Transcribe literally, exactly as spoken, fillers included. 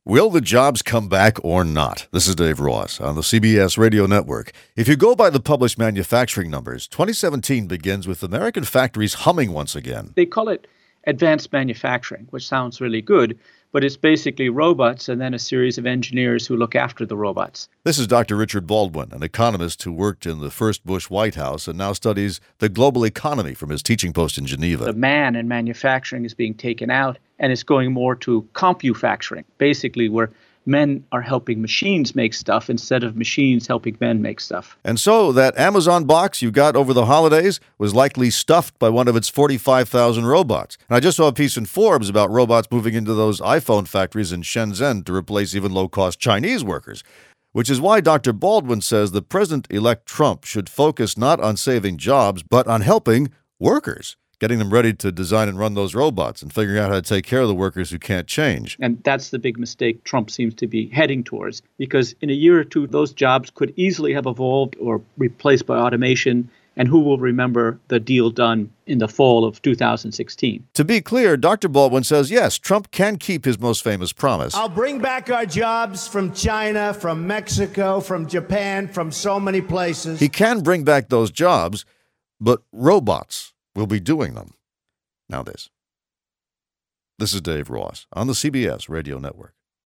Will the jobs come back or not? This is Dave Ross on the C B S Radio Network. If you go by the published manufacturing numbers, twenty seventeen begins with American factories humming once again. They call it advanced manufacturing, which sounds really good, but it's basically robots and then a series of engineers who look after the robots. This is Doctor Richard Baldwin, an economist who worked in the first Bush White House and now studies the global economy from his teaching post in Geneva. The man in manufacturing is being taken out, and it's going more to compufacturing, basically where men are helping machines make stuff instead of machines helping men make stuff. And so that Amazon box you got over the holidays was likely stuffed by one of its forty-five thousand robots. And I just saw a piece in Forbes about robots moving into those iPhone factories in Shenzhen to replace even low-cost Chinese workers. Which is why Doctor Baldwin says that President-elect Trump should focus not on saving jobs, but on helping workers, getting them ready to design and run those robots and figuring out how to take care of the workers who can't change. And that's the big mistake Trump seems to be heading towards, because in a year or two, those jobs could easily have evolved or replaced by automation. And who will remember the deal done in the fall of two thousand sixteen? To be clear, Doctor Baldwin says, yes, Trump can keep his most famous promise. I'll bring back our jobs from China, from Mexico, from Japan, from so many places. He can bring back those jobs, but robots will be doing them. Now this. This is Dave Ross on the C B S Radio Network.